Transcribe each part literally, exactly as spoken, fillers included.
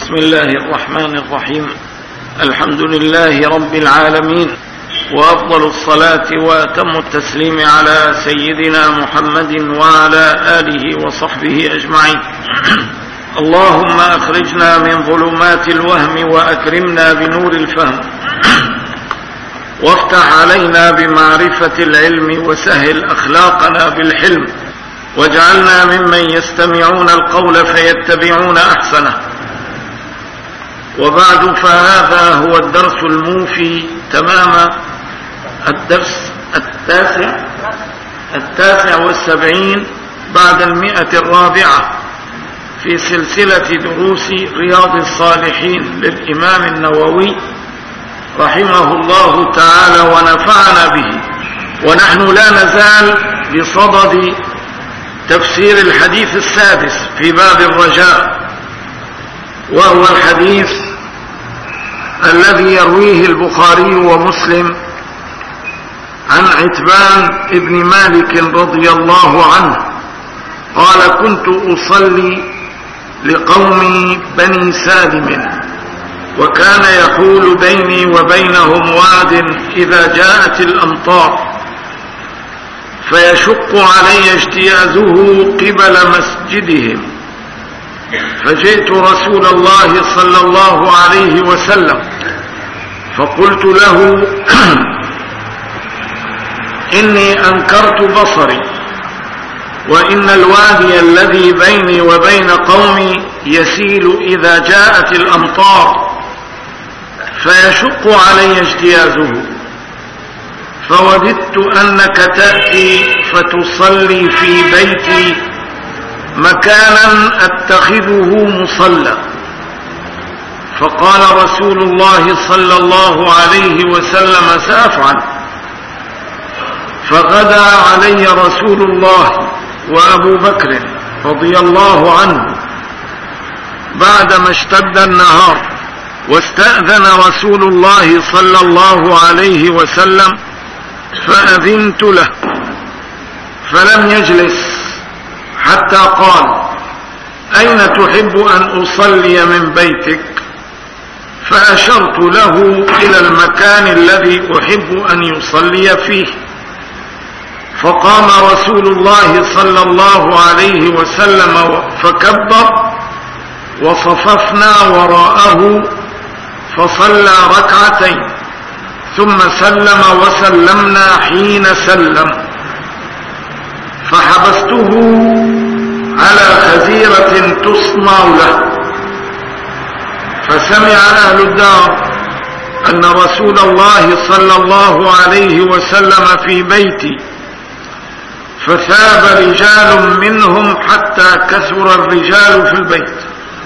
بسم الله الرحمن الرحيم. الحمد لله رب العالمين، وأفضل الصلاة وأتم التسليم على سيدنا محمد وعلى آله وصحبه أجمعين. اللهم أخرجنا من ظلمات الوهم وأكرمنا بنور الفهم، وافتح علينا بمعرفة العلم، وسهل أخلاقنا بالحلم، واجعلنا ممن يستمعون القول فيتبعون أحسنه. وبعد، فهذا هو الدرس الموفي تمام الدرس التاسع التاسع والسبعين بعد المئة الرابعة في سلسلة دروس رياض الصالحين للإمام النووي رحمه الله تعالى ونفعنا به. ونحن لا نزال بصدد تفسير الحديث السادس في باب الرجاء، وهو الحديث الذي يرويه البخاري ومسلم عن عتبان ابن مالك رضي الله عنه قال: كنت أصلي لقوم بني سالم، وكان يحول بيني وبينهم واد إذا جاءت الأمطار، فيشق علي اجتيازه قبل مسجدهم، فجئت رسول الله صلى الله عليه وسلم فقلت له: إني أنكرت بصري، وإن الوادي الذي بيني وبين قومي يسيل إذا جاءت الأمطار، فيشق علي اجتيازه، فوددت أنك تأتي فتصلي في بيتي مكانا أتخذه مصلى. فقال رسول الله صلى الله عليه وسلم: سأفعل. فغدا علي رسول الله وأبو بكر رضي الله عنه بعدما اشتد النهار، واستأذن رسول الله صلى الله عليه وسلم، فأذنت له، فلم يجلس حتى قال: أين تحب أن أصلي من بيتك؟ فأشرت له إلى المكان الذي أحب أن يصلي فيه. فقام رسول الله صلى الله عليه وسلم فكبر، وصففنا وراءه، فصلى ركعتين ثم سلم وسلمنا حين سلم، فحبسته على خزيرة تصنع له. فسمع أهل الدار أن رسول الله صلى الله عليه وسلم في بيتي، فثاب رجال منهم حتى كثر الرجال في البيت.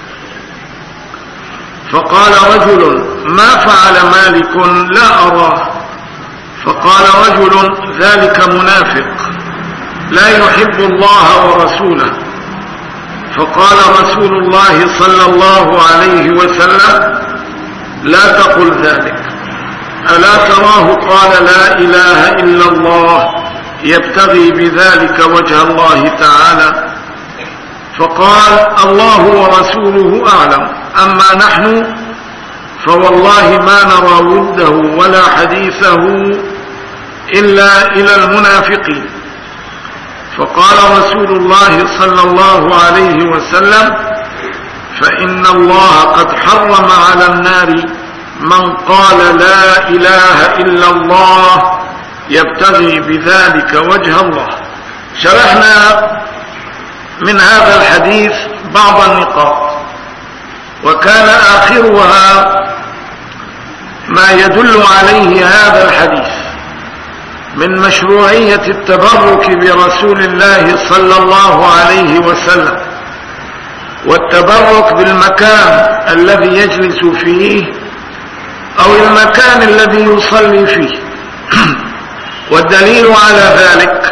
فقال رجل: ما فعل مالك؟ لا أراه. فقال رجل: ذلك منافق لا يحب الله ورسوله. فقال رسول الله صلى الله عليه وسلم: لا تقل ذلك، ألا تراه قال: لا إله إلا الله يبتغي بذلك وجه الله تعالى. فقال: الله ورسوله أعلم، أما نحن فوالله ما نرى وده ولا حديثه إلا إلى المنافقين. فقال رسول الله صلى الله عليه وسلم: فإن الله قد حرم على النار من قال لا إله إلا الله يبتغي بذلك وجه الله. شرحنا من هذا الحديث بعض النقاط، وكان آخرها ما يدل عليه هذا الحديث من مشروعية التبرك برسول الله صلى الله عليه وسلم، والتبرك بالمكان الذي يجلس فيه أو المكان الذي يصلي فيه. والدليل على ذلك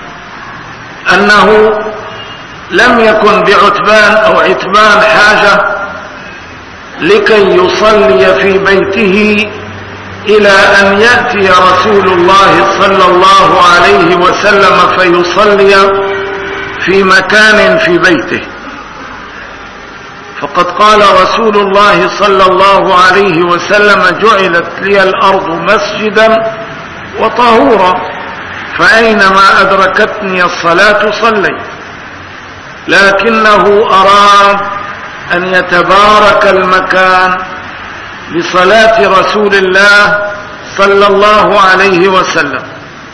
أنه لم يكن بعتبان أو عتبان حاجة لكي يصلي في بيته إلى أن يأتي رسول الله صلى الله عليه وسلم فيصلي في مكان في بيته. فقد قال رسول الله صلى الله عليه وسلم: جعلت لي الأرض مسجدا وطهورا، فأينما أدركتني الصلاة صليت. لكنه أراد أن يتبارك المكان بصلاة رسول الله صلى الله عليه وسلم،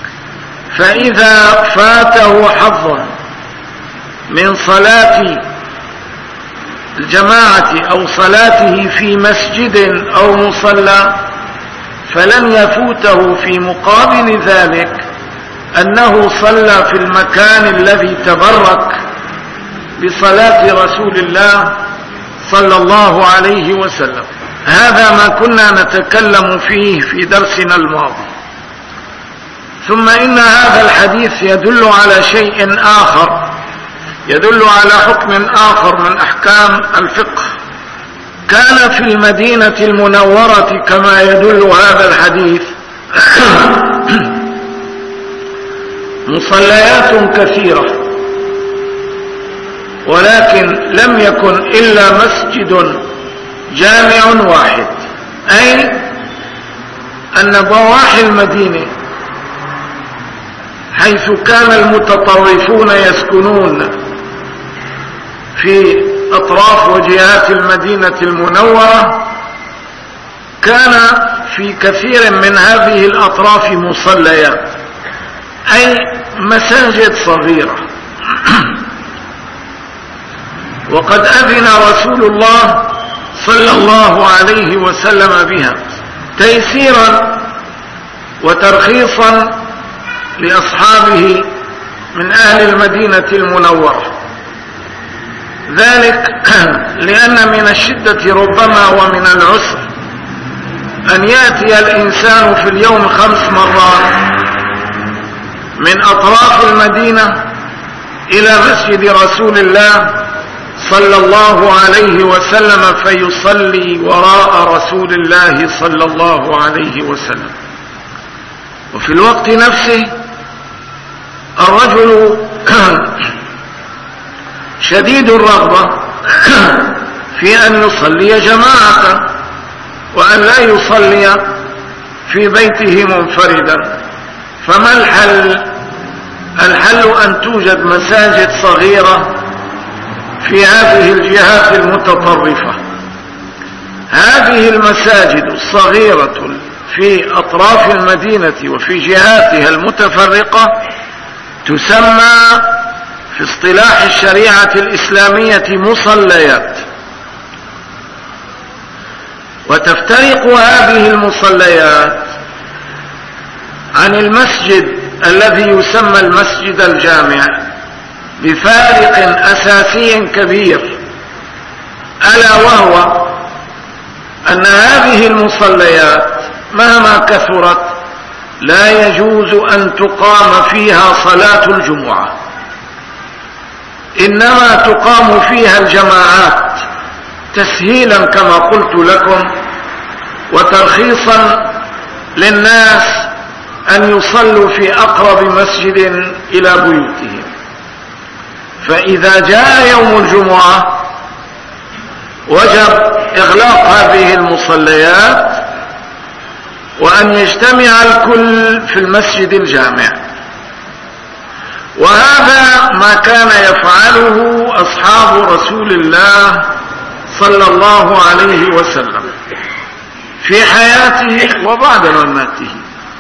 فإذا فاته حظ من صلاة الجماعة أو صلاته في مسجد أو مصلى فلن يفوته في مقابل ذلك أنه صلى في المكان الذي تبرك بصلاة رسول الله صلى الله عليه وسلم. هذا ما كنا نتكلم فيه في درسنا الماضي. ثم إن هذا الحديث يدل على شيء آخر، يدل على حكم آخر من أحكام الفقه. كان في المدينة المنورة كما يدل هذا الحديث مصليات كثيرة، ولكن لم يكن إلا مسجد جامع واحد، أي أن ضواحي المدينة حيث كان المتطرفون يسكنون في أطراف وجهات المدينة المنورة، كان في كثير من هذه الأطراف مصليات، أي مساجد صغيرة. وقد أذن رسول الله صلى الله عليه وسلم بها تيسيرا وترخيصا لأصحابه من أهل المدينة المنورة، ذلك لأن من الشدة ربما ومن العسر أن يأتي الإنسان في اليوم خمس مرات من أطراف المدينة إلى مسجد رسول الله صلى الله عليه وسلم فيصلي وراء رسول الله صلى الله عليه وسلم. وفي الوقت نفسه الرجل شديد الرغبة في أن يصلي جماعة وأن لا يصلي في بيته منفردا. فما الحل؟ الحل أن توجد مساجد صغيرة في هذه الجهات المتطرفة. هذه المساجد الصغيرة في أطراف المدينة وفي جهاتها المتفرقة تسمى في اصطلاح الشريعة الإسلامية مصليات. وتفترق هذه المصليات عن المسجد الذي يسمى المسجد الجامع بفارق أساسي كبير، ألا وهو أن هذه المصليات مهما كثرت لا يجوز أن تقام فيها صلاة الجمعة، إنما تقام فيها الجماعات تسهيلا كما قلت لكم وترخيصا للناس أن يصلوا في أقرب مسجد إلى بيوتهم. فإذا جاء يوم الجمعة وجب إغلاق هذه المصليات وأن يجتمع الكل في المسجد الجامع. وهذا ما كان يفعله أصحاب رسول الله صلى الله عليه وسلم في حياته وبعد مماته.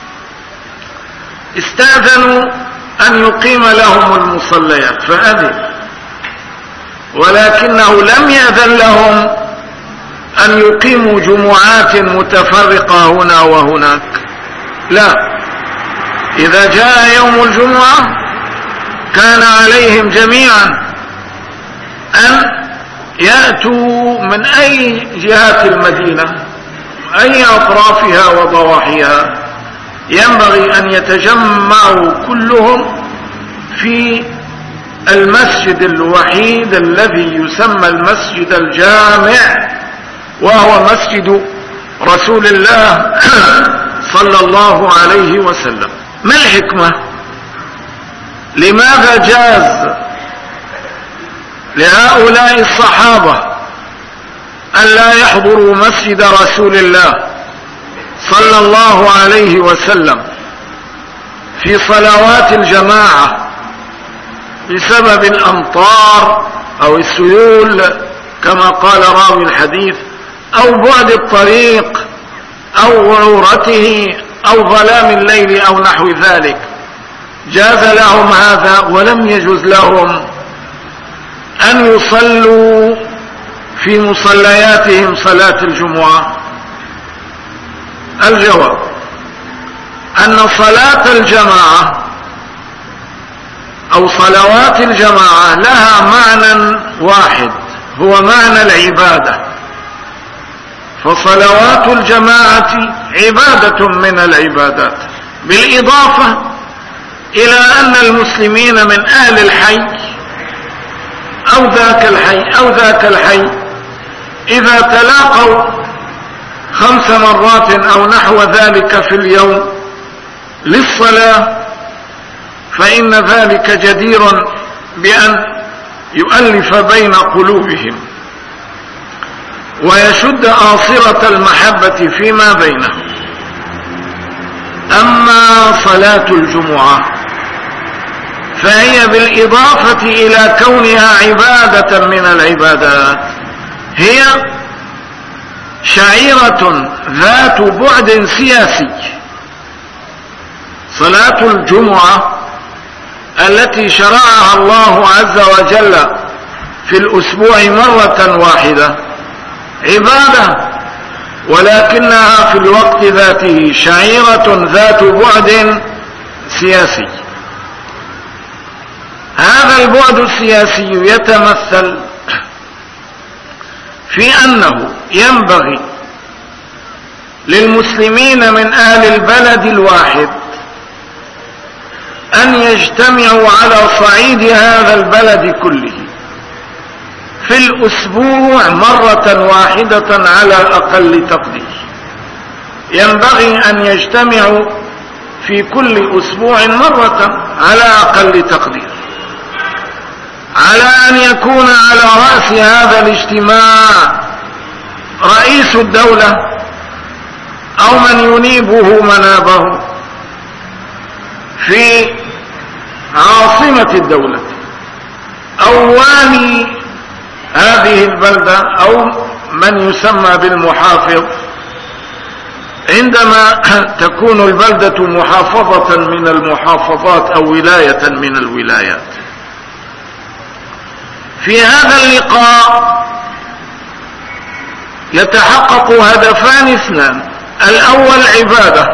استأذنوا أن يقيم لهم المصليات فأذن، ولكنه لم يأذن لهم أن يقيموا جمعات متفرقة هنا وهناك، لا، إذا جاء يوم الجمعة كان عليهم جميعا أن يأتوا من أي جهات المدينة أي أطرافها وضواحيها، ينبغي أن يتجمعوا كلهم في المسجد الوحيد الذي يسمى المسجد الجامع، وهو مسجد رسول الله صلى الله عليه وسلم. ما الحكمة؟ لماذا جاز لهؤلاء الصحابة أن لا يحضروا مسجد رسول الله صلى الله عليه وسلم في صلوات الجماعة بسبب الأمطار أو السيول كما قال راوي الحديث، أو بعد الطريق أو غرورته أو ظلام الليل أو نحو ذلك، جاز لهم هذا ولم يجوز لهم أن يصلوا في مصلياتهم صلاة الجمعة؟ الجواب أن صلاة الجماعة أو صلوات الجماعة لها معنى واحد، هو معنى العبادة، فصلوات الجماعة عبادة من العبادات، بالإضافة إلى أن المسلمين من أهل الحي أو ذاك الحي أو ذاك الحي إذا تلاقوا خمس مرات أو نحو ذلك في اليوم للصلاة فإن ذلك جدير بأن يؤلف بين قلوبهم ويشد آصرة المحبة فيما بينهم. أما صلاة الجمعة فهي بالإضافة إلى كونها عبادة من العبادات هي شعيرة ذات بعد سياسي. صلاة الجمعة التي شرعها الله عز وجل في الأسبوع مرة واحدة عبادة، ولكنها في الوقت ذاته شعيرة ذات بعد سياسي. هذا البعد السياسي يتمثل في أنه ينبغي للمسلمين من أهل البلد الواحد أن يجتمعوا على صعيد هذا البلد كله في الأسبوع مرة واحدة على أقل تقدير. ينبغي أن يجتمعوا في كل أسبوع مرة على أقل تقدير، على أن يكون على رأس هذا الاجتماع رئيس الدولة أو من ينيبه منابه في عاصمة الدولة أو والي هذه البلدة أو من يسمى بالمحافظ عندما تكون البلدة محافظة من المحافظات أو ولاية من الولايات. في هذا اللقاء يتحقق هدفان اثنان: الأول عبادة،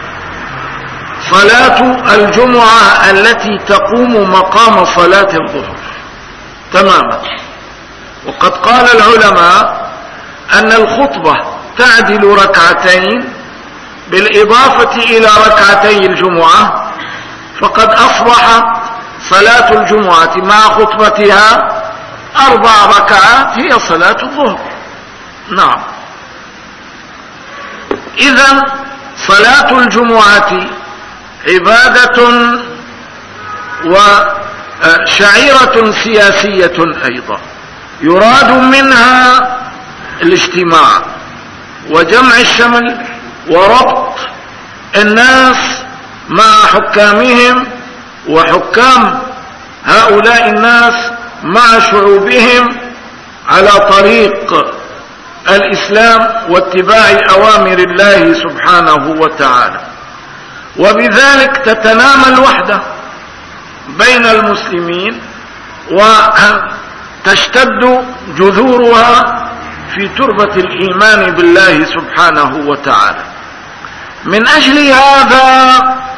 صلاة الجمعة التي تقوم مقام صلاة الظهر تماما، وقد قال العلماء أن الخطبة تعدل ركعتين بالإضافة إلى ركعتي الجمعة، فقد أصبحت صلاة الجمعة مع خطبتها أربع ركعات هي صلاة الظهر. نعم، إذن صلاة الجمعة عبادة وشعيرة سياسية أيضا، يراد منها الاجتماع وجمع الشمل وربط الناس مع حكامهم وحكام هؤلاء الناس مع شعوبهم على طريق الإسلام واتباع أوامر الله سبحانه وتعالى، وبذلك تتنامى الوحدة بين المسلمين وتشتد جذورها في تربة الإيمان بالله سبحانه وتعالى. من أجل هذا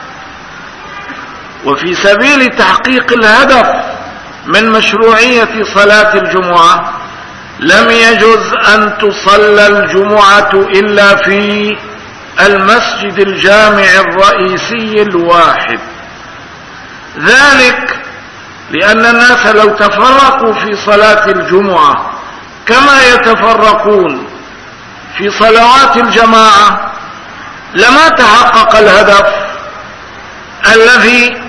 وفي سبيل تحقيق الهدف من مشروعية صلاة الجمعة لم يجز أن تصلى الجمعة إلا في المسجد الجامع الرئيسي الواحد، ذلك لأن الناس لو تفرقوا في صلاة الجمعة كما يتفرقون في صلوات الجماعة لما تحقق الهدف الذي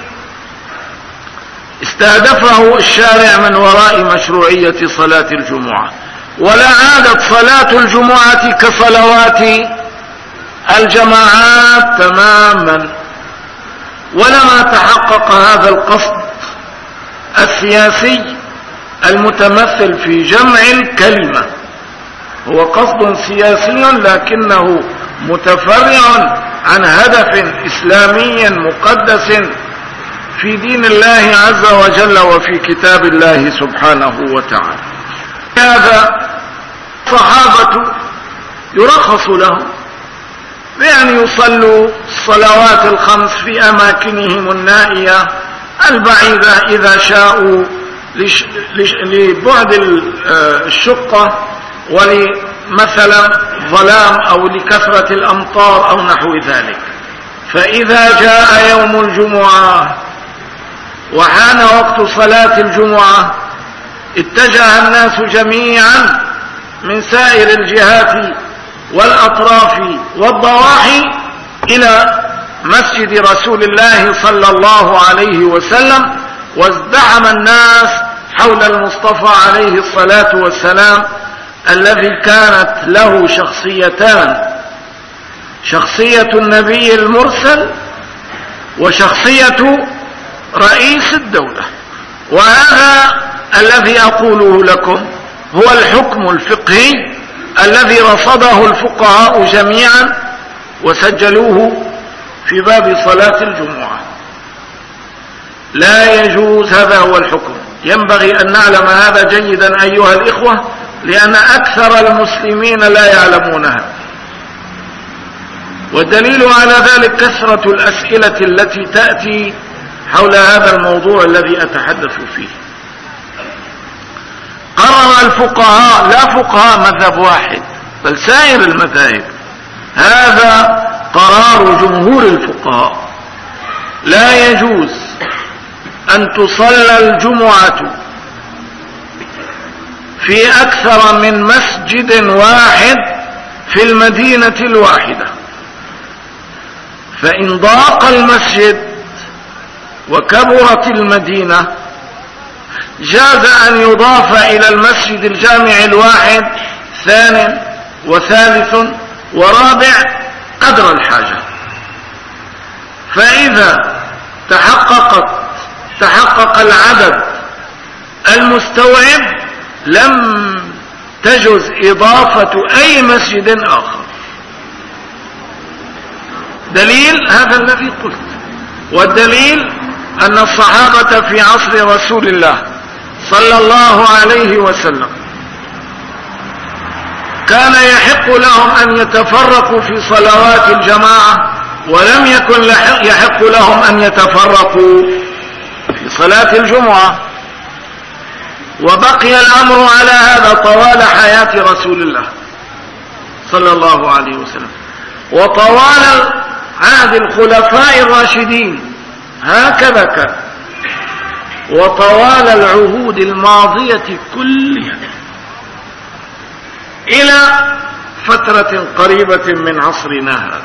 استهدفه الشارع من وراء مشروعية صلاة الجمعة، ولا عادت صلاة الجمعة كصلوات الجماعات تماما، ولما تحقق هذا القصد السياسي المتمثل في جمع الكلمة. هو قصد سياسي لكنه متفرع عن هدف إسلامي مقدس في دين الله عز وجل وفي كتاب الله سبحانه وتعالى. هذا الصحابة يرخص لهم بأن يصلوا الصلوات الخمس في أماكنهم النائية البعيدة إذا شاءوا لبعد الشقة ولمثلا ظلام أو لكثرة الأمطار أو نحو ذلك. فإذا جاء يوم الجمعة وحان وقت صلاة الجمعة اتجه الناس جميعا من سائر الجهات والأطراف والضواحي إلى مسجد رسول الله صلى الله عليه وسلم، وازدحم الناس حول المصطفى عليه الصلاة والسلام الذي كانت له شخصيتان: شخصية النبي المرسل وشخصية رئيس الدولة. وهذا الذي أقوله لكم هو الحكم الفقهي الذي رصده الفقهاء جميعا وسجلوه في باب صلاة الجمعة. لا يجوز، هذا هو الحكم. ينبغي أن نعلم هذا جيدا أيها الإخوة، لأن أكثر المسلمين لا يعلمونها. والدليل على ذلك كثرة الأسئلة التي تأتي حول هذا الموضوع الذي أتحدث فيه. قرر الفقهاء، لا فقهاء مذهب واحد بل سائر المذاهب، هذا قرار جمهور الفقهاء: لا يجوز أن تصلى الجمعة في أكثر من مسجد واحد في المدينة الواحدة. فإن ضاق المسجد وكبرت المدينة جاز أن يضاف إلى المسجد الجامع الواحد ثان وثالث ورابع قدر الحاجة. فإذا تحققت تحقق العدد المستوعب لم تجز إضافة أي مسجد آخر. دليل هذا الذي قلت. والدليل أن الصحابة في عصر رسول الله صلى الله عليه وسلم كان يحق لهم أن يتفرقوا في صلوات الجماعة، ولم يكن يحق لهم أن يتفرقوا في صلاة الجمعة. وبقي الأمر على هذا طوال حياة رسول الله صلى الله عليه وسلم، وطوال عهد الخلفاء الراشدين هكذا كان، وطوال العهود الماضية كلها إلى فترة قريبة من عصرنا هذا.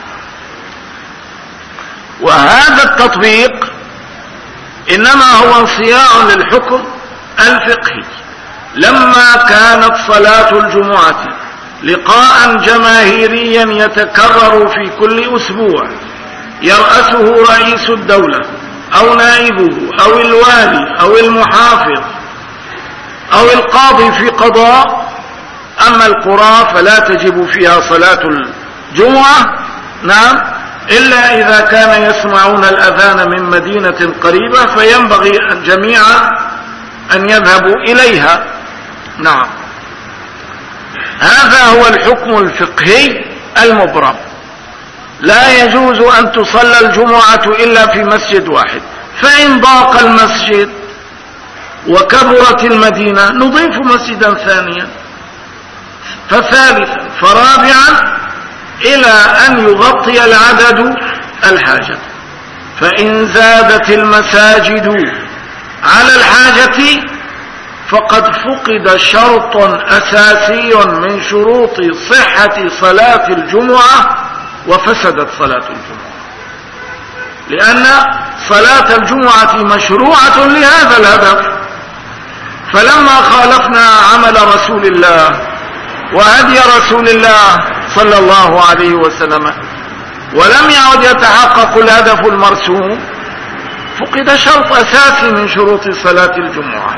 وهذا التطبيق إنما هو انصياع للحكم الفقهي. لما كانت صلاة الجمعة لقاء جماهيريا يتكرر في كل أسبوع يرأسه رئيس الدولة أو نائبه أو الوالي أو المحافظ أو القاضي في قضاء، أما القرى فلا تجب فيها صلاة الجمعة، نعم، إلا إذا كان يسمعون الأذان من مدينة قريبة فينبغي جميعا أن يذهبوا إليها. نعم، هذا هو الحكم الفقهي المبرم. لا يجوز أن تصلى الجمعة إلا في مسجد واحد. فإن ضاق المسجد وكبرت المدينة نضيف مسجدا ثانيا فثالثا فرابعا إلى أن يغطي العدد الحاجة. فإن زادت المساجد على الحاجة فقد فقد شرط أساسي من شروط صحة صلاة الجمعة وفسدت صلاة الجمعة، لأن صلاة الجمعة مشروعة لهذا الهدف. فلما خالفنا عمل رسول الله وهدي رسول الله صلى الله عليه وسلم ولم يعد يتحقق الهدف المرسوم فقد شرط أساسي من شروط صلاة الجمعة.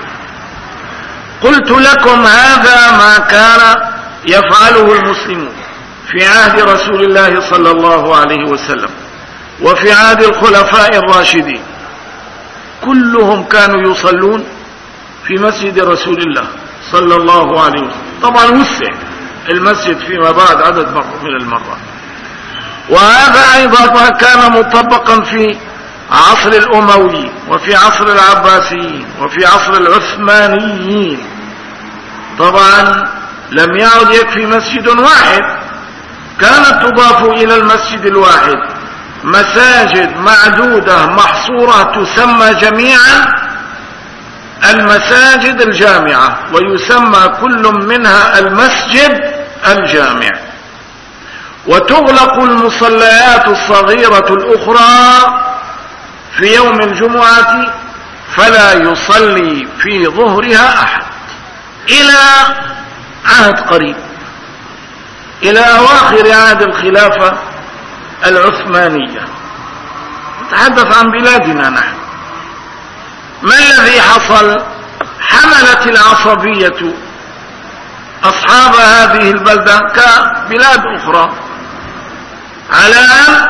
قلت لكم هذا ما كان يفعله المسلمون في عهد رسول الله صلى الله عليه وسلم وفي عهد الخلفاء الراشدين، كلهم كانوا يصلون في مسجد رسول الله صلى الله عليه وسلم. طبعا وسع المسجد فيما بعد عدد من المرات، وهذا أيضا كان مطبقا في عصر الأمويين وفي عصر العباسيين وفي عصر العثمانيين. طبعا لم يعد يكفي مسجد واحد، كانت تضاف إلى المسجد الواحد مساجد معدودة محصورة تسمى جميعا المساجد الجامعة، ويسمى كل منها المسجد الجامع. وتغلق المصليات الصغيرة الأخرى في يوم الجمعة فلا يصلي في ظهرها أحد إلى عهد قريب، إلى أواخر عهد الخلافة العثمانية. نتحدث عن بلادنا نحن. ما الذي حصل؟ حملت العصبية أصحاب هذه البلدة كبلاد أخرى على أن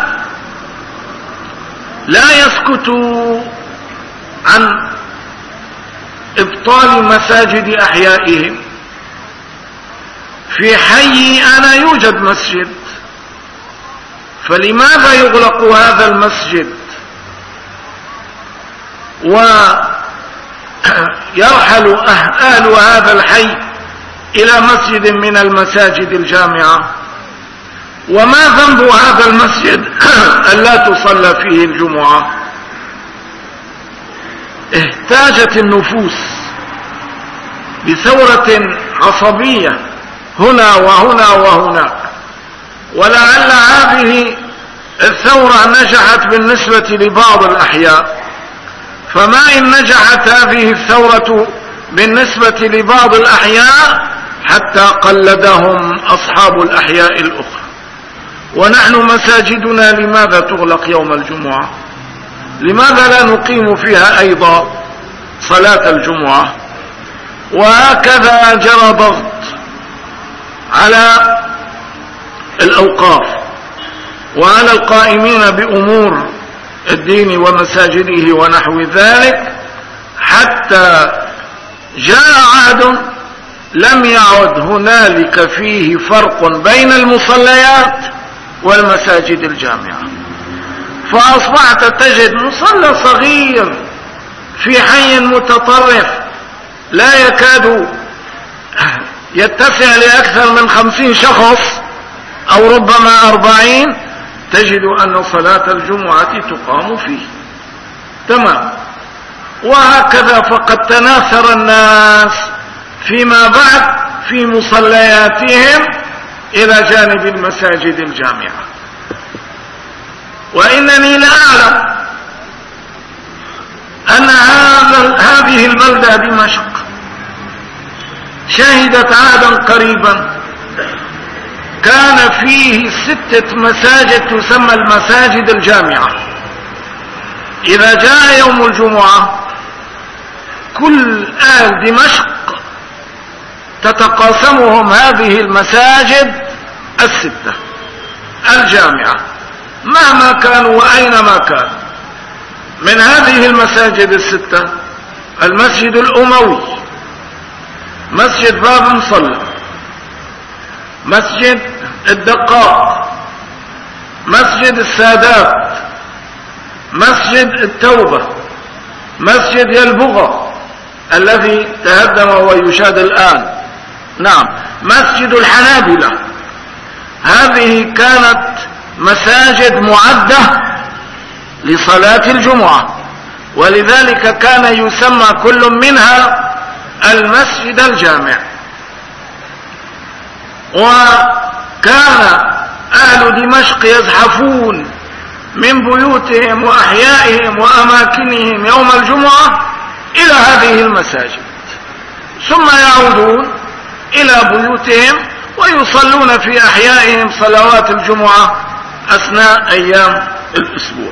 لا يسكتوا عن إبطال مساجد أحيائهم. في حي أنا يوجد مسجد، فلماذا يغلق هذا المسجد ويرحل أهل هذا الحي إلى مسجد من المساجد الجامعة؟ وما ذنب هذا المسجد ألا تصلى فيه الجمعة؟ احتاجت النفوس بثورة عصبية هنا وهنا وهناك، ولعل هذه الثورة نجحت بالنسبة لبعض الأحياء، فما إن نجحت هذه الثورة بالنسبة لبعض الأحياء حتى قلدهم أصحاب الأحياء الأخرى. ونحن مساجدنا لماذا تغلق يوم الجمعة؟ لماذا لا نقيم فيها أيضا صلاة الجمعة؟ وهكذا جرى ضغط على الأوقاف وعلى القائمين بأمور الدين ومساجده ونحو ذلك، حتى جاء عهد لم يعد هنالك فيه فرق بين المصليات والمساجد الجامعة. فأصبحت تجد مصلى صغير في حي متطرف لا يكاد يتسع لأكثر من خمسين شخص أو ربما أربعين، تجد أن صلاة الجمعة تقام فيه. تمام. وهكذا فقد تناثر الناس فيما بعد في مصلياتهم إلى جانب المساجد الجامعة. وإنني لا أعلم أن هذه البلدة دمشق شهدت عهدا قريبا كان فيه ستة مساجد تسمى المساجد الجامعة. إذا جاء يوم الجمعة كل أهل دمشق تتقاسمهم هذه المساجد الستة الجامعة مهما كانوا وأينما كانوا. من هذه المساجد الستة المسجد الأموي، مسجد باب مصلى، مسجد الدقاق، مسجد السادات، مسجد التوبة، مسجد يلبغة الذي تهدم ويشاد الآن، نعم، مسجد الحنابلة. هذه كانت مساجد معدة لصلاة الجمعة، ولذلك كان يسمى كل منها المسجد الجامع. وكان أهل دمشق يزحفون من بيوتهم وأحيائهم وأماكنهم يوم الجمعة إلى هذه المساجد. ثم يعودون إلى بيوتهم ويصلون في أحيائهم صلوات الجمعة أثناء أيام الأسبوع.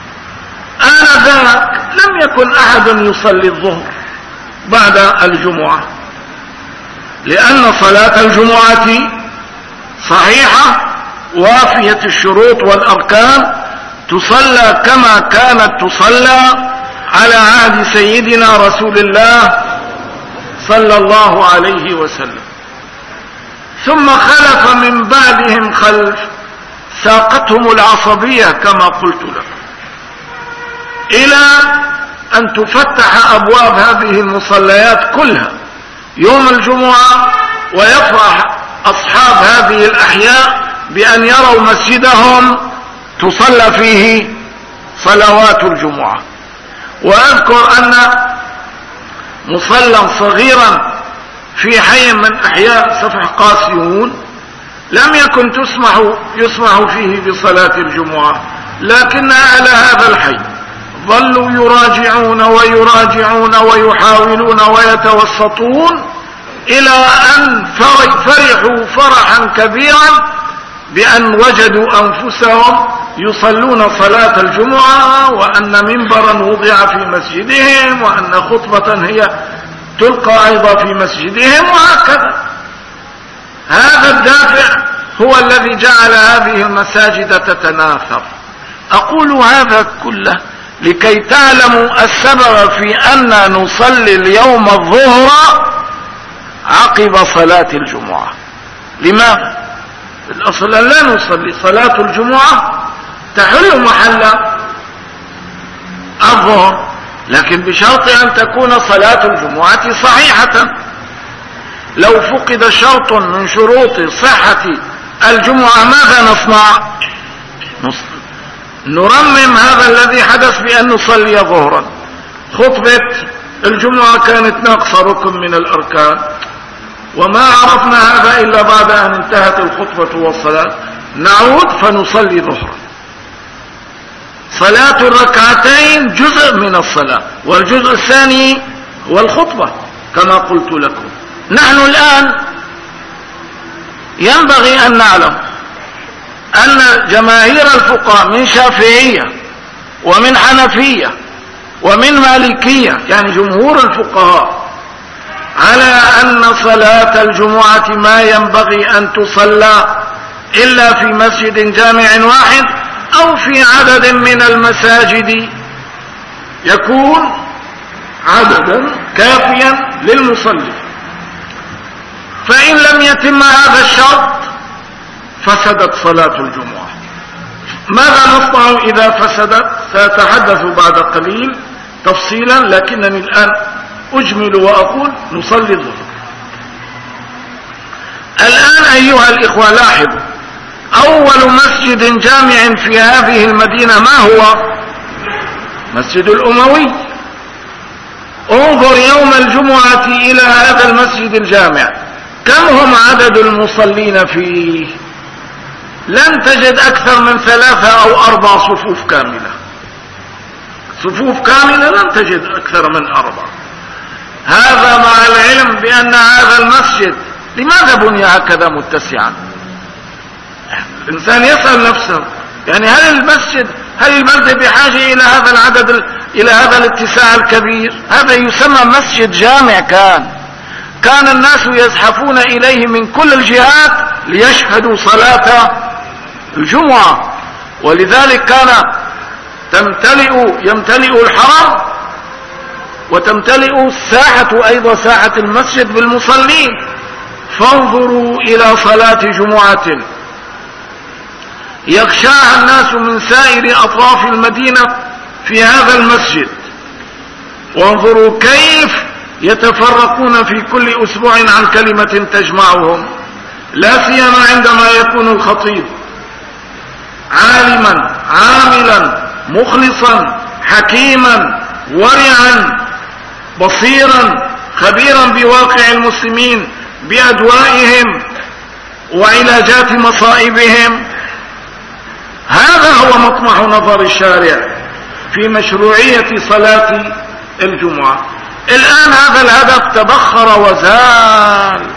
آنذاك لم يكن أحد يصلي الظهر بعد الجمعة، لأن صلاة الجمعة صحيحة وافية الشروط والأركان، تصلى كما كانت تصلى على عهد سيدنا رسول الله صلى الله عليه وسلم. ثم خلف من بعدهم خلف ساقتهم العصبية كما قلت لكم، إلى أن تفتح أبواب هذه المصليات كلها يوم الجمعة، ويفرح أصحاب هذه الأحياء بأن يروا مسجدهم تصلى فيه صلوات الجمعة. وأذكر أن مصلى صغيرا في حي من أحياء سفح قاسيون لم يكن تسمح يسمح فيه بصلاة الجمعة، لكن أهل هذا الحي ظلوا يراجعون ويراجعون ويحاولون ويتوسطون إلى أن فرحوا فرحا كبيرا بأن وجدوا أنفسهم يصلون صلاة الجمعة، وأن منبرا وضع في مسجدهم، وأن خطبة هي تلقى أيضا في مسجدهم، وهكذا. هذا الدافع هو الذي جعل هذه المساجد تتناثر. أقول هذا كله لكي تعلموا السبب في أن نصلي اليوم الظهر عقب صلاة الجمعة. لماذا؟ الأصل أن لا نصلي صلاة الجمعة تحل محل الظهر، لكن بشرط أن تكون صلاة الجمعة صحيحة. لو فقد شرط من شروط صحة الجمعة ماذا نصنع؟ نرمم هذا الذي حدث بأن نصلي ظهرا. خطبة الجمعة كانت ناقصة ركن من الأركان، وما عرفنا هذا إلا بعد أن انتهت الخطبة والصلاة، نعود فنصلي ظهرا. صلاة الركعتين جزء من الصلاة، والجزء الثاني هو الخطبة كما قلت لكم. نحن الآن ينبغي أن نعلم أن جماهير الفقهاء من شافعية ومن حنفية ومن مالكية، يعني جمهور الفقهاء، على أن صلاة الجمعة ما ينبغي أن تصلى إلا في مسجد جامع واحد أو في عدد من المساجد يكون عددا كافيا للمصلي. فإن لم يتم هذا الشرط فسدت صلاة الجمعة. ماذا نصنع إذا فسدت؟ سأتحدث بعد قليل تفصيلا، لكنني الآن أجمل وأقول نصلي الظهر. الآن أيها الإخوة لاحظوا، أول مسجد جامع في هذه المدينة ما هو؟ مسجد الأموي. انظر يوم الجمعة إلى هذا المسجد الجامع، كم هم عدد المصلين فيه؟ لن تجد أكثر من ثلاثة أو أربع صفوف كاملة. صفوف كاملة لن تجد أكثر من أربع. هذا مع العلم بأن هذا المسجد لماذا بني هكذا متسعا؟ الإنسان يسأل نفسه، يعني هل المسجد هل البلد بحاجة إلى هذا العدد، إلى هذا الاتساع الكبير؟ هذا يسمى مسجد جامع. كان كان الناس يزحفون إليه من كل الجهات ليشهدوا صلاة الجمعة، ولذلك كان تمتلئ يمتلئ الحرم وتمتلئ الساحة أيضا ساحة المسجد بالمصلين. فانظروا إلى صلاة جمعة يخشاها الناس من سائر أطراف المدينة في هذا المسجد، وانظروا كيف يتفرقون في كل أسبوع عن كلمة تجمعهم، لا سيما عندما يكون الخطيب عالما عاملا مخلصا حكيما ورعا بصيرا خبيرا بواقع المسلمين بأدوائهم وعلاجات مصائبهم. هذا هو مطمح نظر الشارع في مشروعية صلاة الجمعة. الآن هذا الهدف تبخر وزال.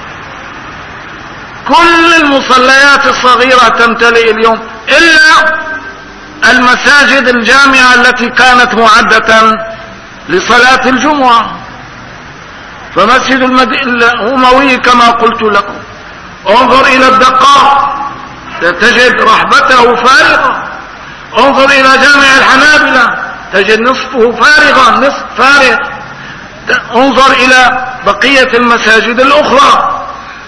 كل المصليات الصغيرة تمتلئ اليوم إلا المساجد الجامعة التي كانت معدة لصلاة الجمعة. فمسجد الأموي كما قلت لكم، انظر إلى الدقاق تجد رحبته فارغة، انظر إلى جامع الحنابلة تجد نصفه فارغا نصف فارغ، انظر إلى بقية المساجد الأخرى.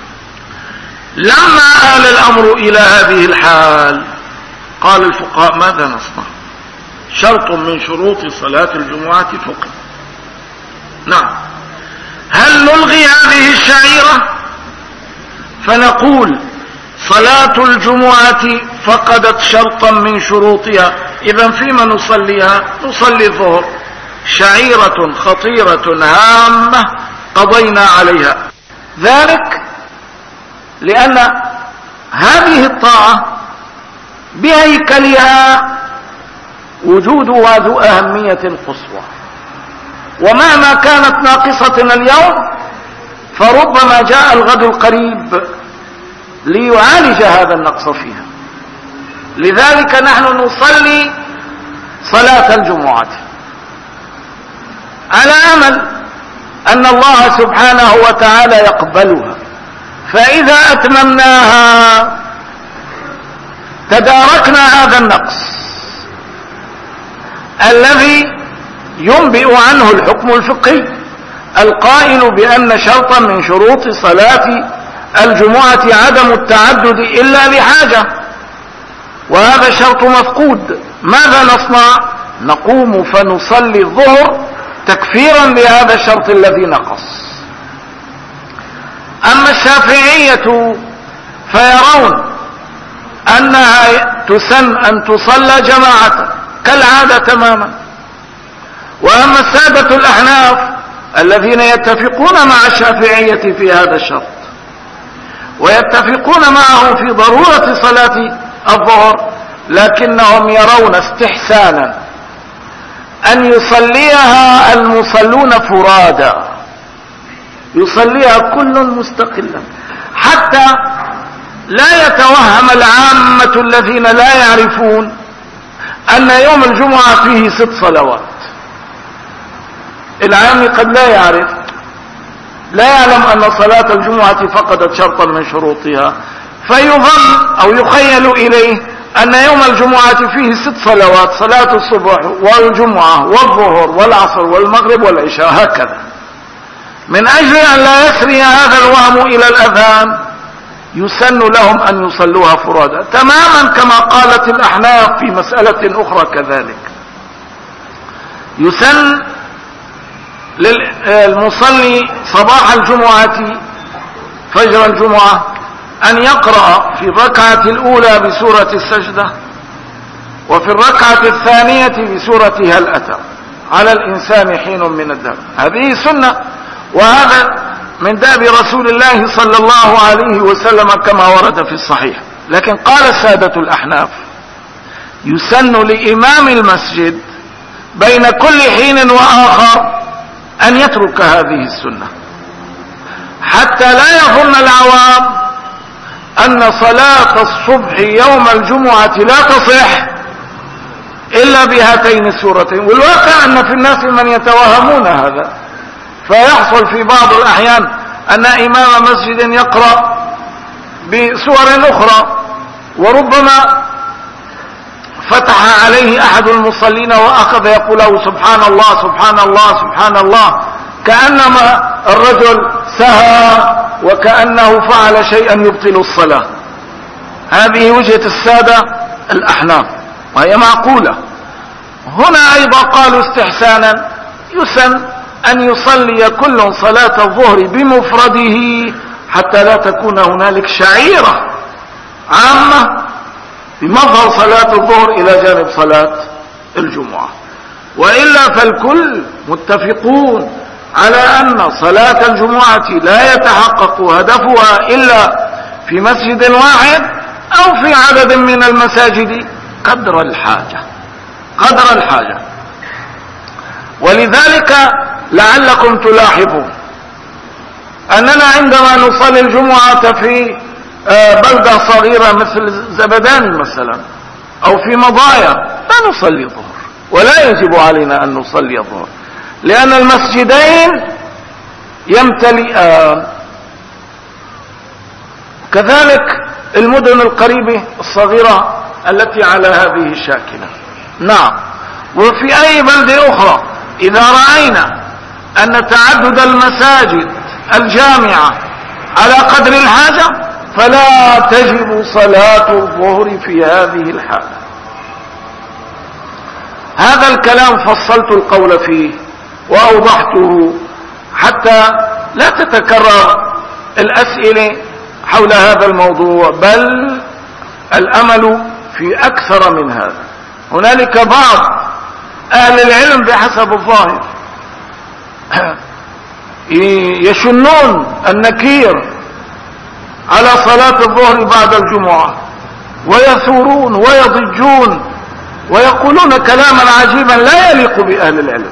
لما آل الأمر إلى هذه الحال قال الفقهاء ماذا نصنع؟ شرط من شروط صلاة الجمعة فقط. نعم، هل نلغي هذه الشعيرة فنقول صلاة الجمعة فقدت شرطا من شروطها، إذن فيما نصليها؟ نصلي الظهر، شعيرة خطيرة هامة قضينا عليها. ذلك لأن هذه الطاعة بهيكلها وجودها ذو أهمية قصوى، ومهما كانت ناقصة اليوم فربما جاء الغد القريب ليعالج هذا النقص فيها. لذلك نحن نصلي صلاة الجمعة على أمل أن الله سبحانه وتعالى يقبلها، فإذا أتممناها تداركنا هذا النقص الذي ينبئ عنه الحكم الفقهي القائل بأن شرطا من شروط صلاة الجمعة عدم التعدد إلا لحاجة، وهذا الشرط مفقود. ماذا نصنع؟ نقوم فنصلي الظهر تكفيرا لهذا الشرط الذي نقص. أما الشافعية فيرون أنها تسن أن تصلى جماعة كالعادة تماما، وأما السادة الأحناف الذين يتفقون مع الشافعية في هذا الشرط ويتفقون معهم في ضرورة صلاة الظهر، لكنهم يرون استحسانا أن يصليها المصلون فرادا، يصليها كل مستقلا، حتى لا يتوهم العامة الذين لا يعرفون أن يوم الجمعة فيه ست صلوات. العام قد لا يعرف، لا يعلم أن صلاة الجمعة فقدت شرطا من شروطها، فيظن أو يخيل إليه أن يوم الجمعة فيه ست صلوات، صلاة الصبح والجمعة والظهر والعصر والمغرب والعشاء هكذا. من أجل أن لا يسري هذا الوهم إلى الأذان يسن لهم أن يصلوها فرادا تماما كما قالت الأحناف في مسألة أخرى كذلك. يسن للمصلي صباح الجمعة فجر الجمعة أن يقرأ في الركعة الأولى بسورة السجدة، وفي الركعة الثانية بسورة هل أتى على الإنسان حين من الدهر. هذه سنة، وهذا من دأب رسول الله صلى الله عليه وسلم كما ورد في الصحيح. لكن قال السادة الأحناف يسن لإمام المسجد بين كل حين وآخر أن يترك هذه السنة، حتى لا يظن العوام أن صلاة الصبح يوم الجمعة لا تصح إلا بهاتين السورتين. والواقع أن في الناس من يتوهمون هذا، فيحصل في بعض الأحيان أن إمام مسجد يقرأ بسور أخرى، وربما فتح عليه أحد المصلين وأخذ يقول له سبحان الله سبحان الله سبحان الله، كأنما الرجل سهى وكأنه فعل شيئا يبطل الصلاة. هذه وجهة السادة الأحناف وهي معقولة. هنا أيضا قالوا استحسانا يسن أن يصلي كل صلاة الظهر بمفرده حتى لا تكون هنالك شعيرة عامة بمظهر صلاة الظهر إلى جانب صلاة الجمعة، وإلا فالكل متفقون على أن صلاة الجمعة لا يتحقق هدفها إلا في مسجد واحد أو في عدد من المساجد قدر الحاجة قدر الحاجة. ولذلك لعلكم تلاحظون أننا عندما نصلي الجمعة في بلدة صغيرة مثل زبدان مثلا أو في مضايا لا نصلي الظهر، ولا يجب علينا أن نصلي الظهر، لأن المسجدين يمتلئان. كذلك المدن القريبة الصغيرة التي على هذه الشاكلة. نعم. وفي أي بلدة أخرى إذا رأينا أن تعدد المساجد الجامعة على قدر الحاجة فلا تجب صلاة الظهر في هذه الحالة. هذا الكلام فصلت القول فيه وأوضحته حتى لا تتكرر الأسئلة حول هذا الموضوع، بل الأمل في أكثر من هذا. هنالك بعض أهل العلم بحسب الظاهر يشنون النكير على صلاة الظهر بعد الجمعة ويثورون ويضجون ويقولون كلاما عجيبا لا يليق بأهل العلم.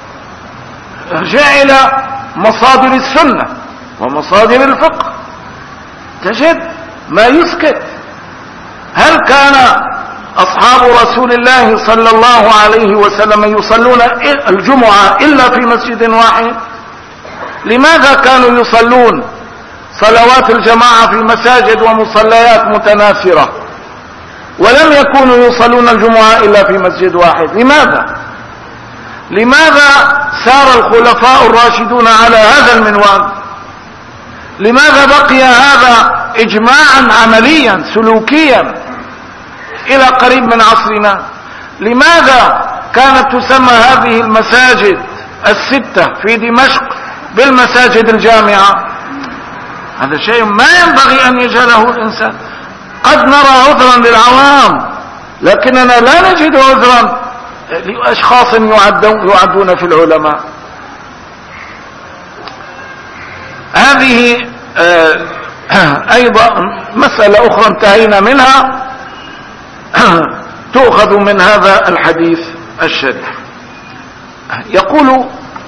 ارجع إلى مصادر السنة ومصادر الفقه تجد ما يسكت. هل كان أصحاب رسول الله صلى الله عليه وسلم يصلون الجمعة إلا في مسجد واحد؟ لماذا كانوا يصلون صلوات الجماعة في مساجد ومصليات متناثرة ولم يكونوا يصلون الجمعة إلا في مسجد واحد؟ لماذا؟ لماذا سار الخلفاء الراشدون على هذا المنوال؟ لماذا بقي هذا إجماعا عمليا سلوكيا إلى قريب من عصرنا؟ لماذا كانت تسمى هذه المساجد الستة في دمشق بالمساجد الجامعة؟ هذا شيء ما ينبغي أن يجهله الإنسان. قد نرى عذرا للعوام لكننا لا نجد عذرا لأشخاص يعدون في العلماء. هذه أيضا مسألة أخرى انتهينا منها تؤخذ من هذا الحديث الشريف. يقول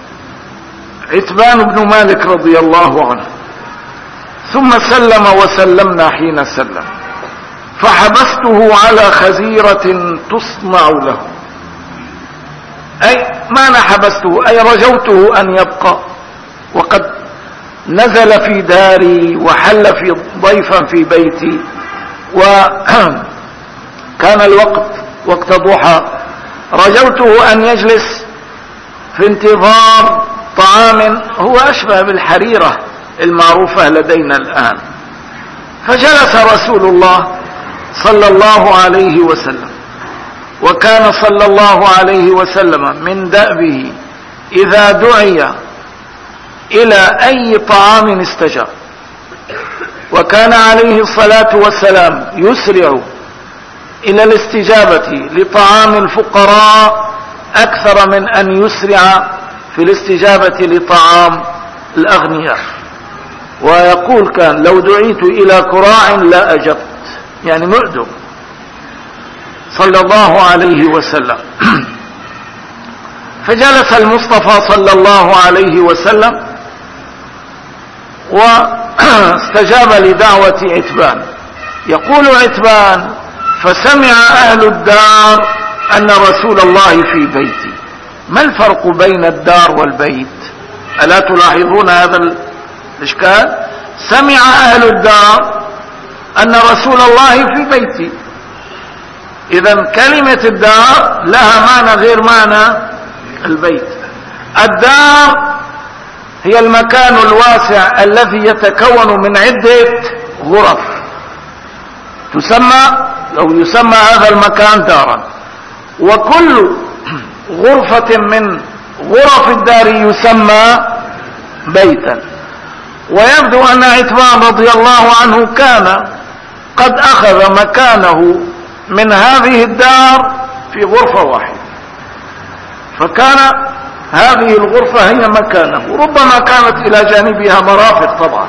عتبان بن مالك رضي الله عنه: ثم سلم وسلمنا حين سلم فحبسته على خزيرة تصنع له. أي معنى حبسته؟ أي رجوته أن يبقى، وقد نزل في داري وحل في ضيفا في بيتي، وكان الوقت وقت ضحى، رجوته أن يجلس في انتظار طعام هو أشبه بالحريرة المعروفة لدينا الآن. فجلس رسول الله صلى الله عليه وسلم، وكان صلى الله عليه وسلم من دأبه إذا دعي إلى أي طعام استجاب، وكان عليه الصلاة والسلام يسرع إلى الاستجابة لطعام الفقراء أكثر من أن يسرع في الاستجابة لطعام الأغنياء. ويقول كان: لو دعيت إلى كراع لا أجبت، يعني مؤدب صلى الله عليه وسلم. فجلس المصطفى صلى الله عليه وسلم واستجاب لدعوة عتبان. يقول عتبان: فسمع أهل الدار أن رسول الله في بيتي. ما الفرق بين الدار والبيت؟ ألا تلاحظون هذا الإشكال؟ سمع أهل الدار أن رسول الله في بيتي. إذا كلمة الدار لها معنى غير معنى البيت. الدار هي المكان الواسع الذي يتكون من عدة غرف، تسمى لو يسمى هذا المكان دارا، وكل غرفة من غرف الدار يسمى بيتا. ويبدو أن عتبان رضي الله عنه كان قد أخذ مكانه من هذه الدار في غرفة واحدة، فكان هذه الغرفة هي مكانه. ربما كانت إلى جانبها مرافق طبعا،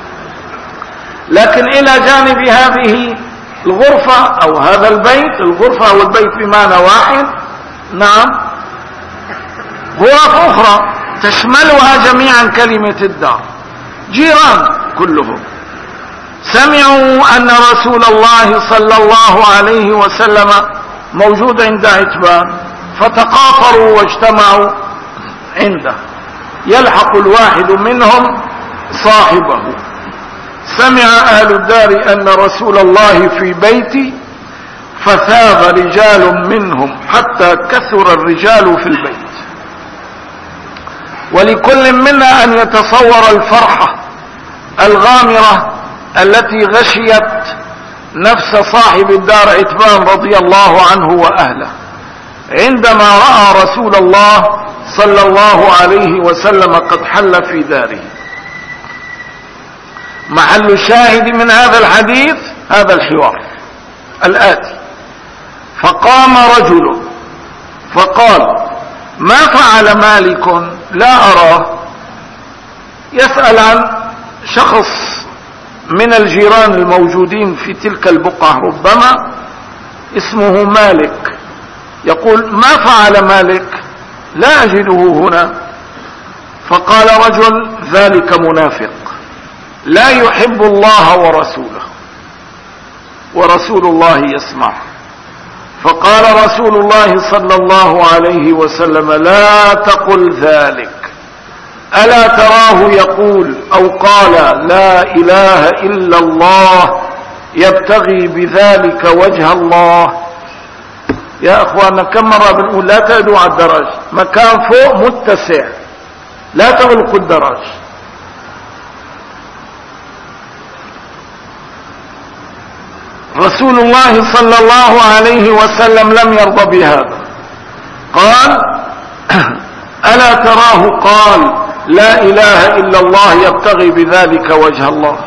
لكن إلى جانب هذه الغرفة أو هذا البيت، الغرفة والبيت بمعنى واحد، نعم، غرف أخرى تشملها جميعا كلمة الدار، جيران كلهم. سمعوا أن رسول الله صلى الله عليه وسلم موجود عند عتبان، فتقاطروا واجتمعوا عنده، يلحق الواحد منهم صاحبه. سمع أهل الدار أن رسول الله في بيتي، فثاب رجال منهم حتى كثر الرجال في البيت. ولكل منا أن يتصور الفرحة الغامرة التي غشيت نفس صاحب الدار عتبان رضي الله عنه وأهله عندما رأى رسول الله صلى الله عليه وسلم قد حل في داره. محل الشاهد من هذا الحديث هذا الحوار الآتي: فقام رجل فقال: ما فعل مالك لا أراه. يسأل عن شخص من الجيران الموجودين في تلك البقعة، ربما اسمه مالك، يقول: ما فعل مالك؟ لا أجده هنا. فقال رجل: ذلك منافق لا يحب الله ورسوله، ورسول الله يسمع. فقال رسول الله صلى الله عليه وسلم: لا تقل ذلك، ألا تراه يقول أو قال لا إله إلا الله يبتغي بذلك وجه الله. يا أخوانا كم مرة بنقول لا تأدوا على الدرج، مكان فوق متسع، لا تغلقوا الدرج. رسول الله صلى الله عليه وسلم لم يرضى بهذا، قال: ألا تراه قال لا إله إلا الله يبتغي بذلك وجه الله.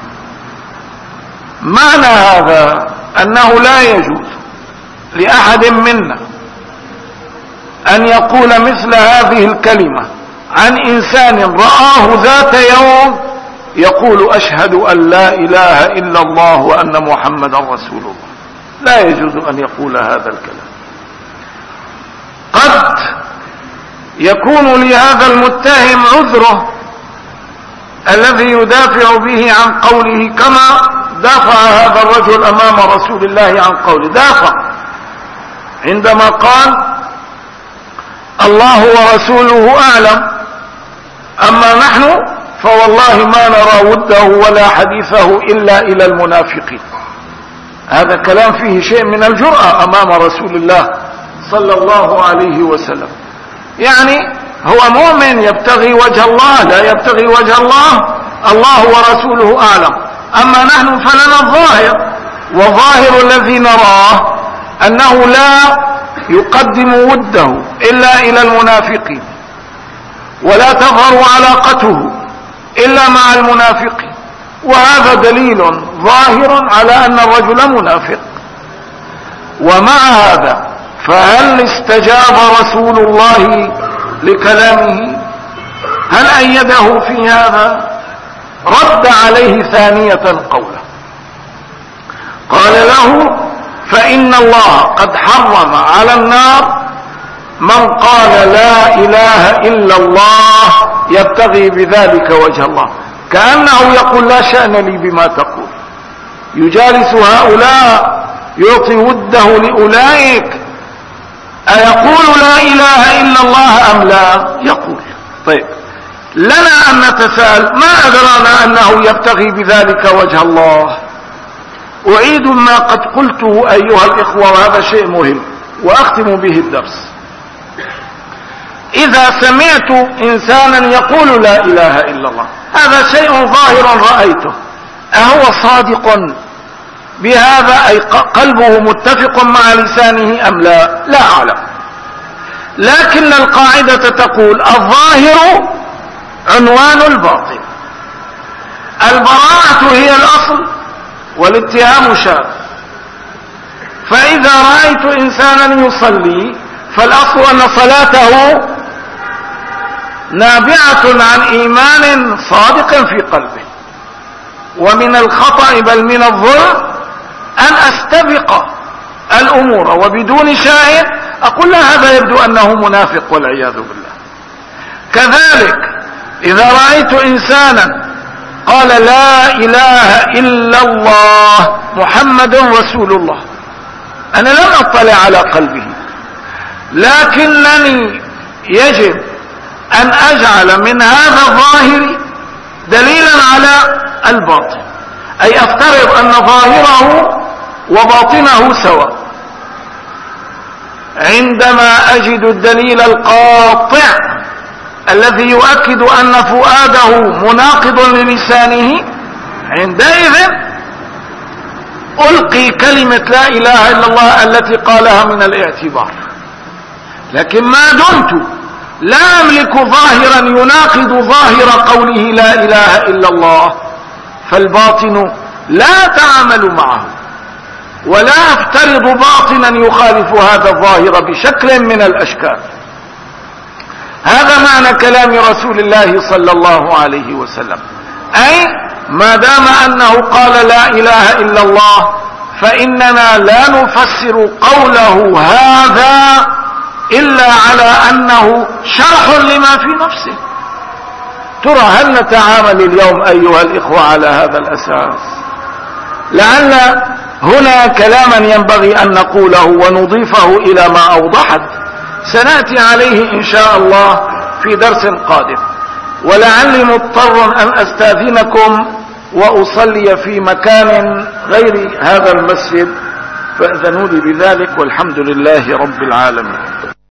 معنى هذا أنه لا يجوز لأحد منا أن يقول مثل هذه الكلمة عن إنسان رآه ذات يوم يقول: أشهد أن لا إله إلا الله وأن محمدا رسول الله. لا يجوز أن يقول هذا الكلام. قد يكون لهذا المتهم عذره الذي يدافع به عن قوله، كما دافع هذا الرجل أمام رسول الله عن قوله. دافع عندما قال: الله ورسوله أعلم، أما نحن فوالله ما نرى وده ولا حديثه إلا إلى المنافقين. هذا كلام فيه شيء من الجرأة أمام رسول الله صلى الله عليه وسلم. يعني هو مؤمن يبتغي وجه الله، لا يبتغي وجه الله، الله ورسوله أعلم. أما نحن فلنا الظاهر، وظاهر الذي نراه أنه لا يقدم وده إلا إلى المنافقين، ولا تظهر علاقته إلا مع المنافقين. وهذا دليل ظاهر على أن الرجل منافق. ومع هذا فهل استجاب رسول الله لكلامه؟ هل أيده في هذا؟ رد عليه ثانية قوله، قال له: فإن الله قد حرم على النار من قال لا إله إلا الله يبتغي بذلك وجه الله. كأنه يقول: لا شأن لي بما تقول. يجالس هؤلاء، يعطي وده لأولئك. أيقول لا إله إلا الله أم لا؟ يقول. طيب، لنا أن نتساءل: ما أدرانا أنه يبتغي بذلك وجه الله؟ أعيد ما قد قلته أيها الإخوة، وهذا شيء مهم وأختم به الدرس. إذا سمعت إنسانا يقول لا إله إلا الله، هذا شيء ظاهر رأيته، أهو صادق بهذا أي قلبه متفق مع لسانه أم لا؟ لا أعلم. لكن القاعدة تقول: الظاهر عنوان الباطن. البراءة هي الأصل والاتهام شاذ. فإذا رأيت إنسانا يصلي فالأصل أن صلاته نابعة عن إيمان صادق في قلبه. ومن الخطأ بل من الظلم أن أستبق الأمور وبدون شاهد أقول لا، هذا يبدو أنه منافق والعياذ بالله. كذلك إذا رأيت إنسانا قال لا إله إلا الله محمد رسول الله، أنا لم أطلع على قلبه، لكنني يجب أن أجعل من هذا الظاهر دليلا على الباطن، أي أفترض أن ظاهره وباطنه سواء. عندما أجد الدليل القاطع الذي يؤكد أن فؤاده مناقض للسانه، عندئذ ألقي كلمة لا إله إلا الله التي قالها من الاعتبار. لكن ما دمت لا أملك ظاهرا يناقض ظاهر قوله لا إله إلا الله، فالباطن لا أتعامل معه ولا أفترض باطنا يخالف هذا الظاهر بشكل من الأشكال. هذا معنى كلام رسول الله صلى الله عليه وسلم، أي ما دام أنه قال لا إله إلا الله فإننا لا نفسر قوله هذا إلا على أنه شرح لما في نفسه. ترى هل نتعامل اليوم أيها الإخوة على هذا الأساس؟ لعل هنا كلاما ينبغي أن نقوله ونضيفه إلى ما أوضحت، سنأتي عليه إن شاء الله في درس قادم. ولعلي مضطر أن أستاذنكم وأصلي في مكان غير هذا المسجد، فأذنوا لي بذلك، والحمد لله رب العالمين.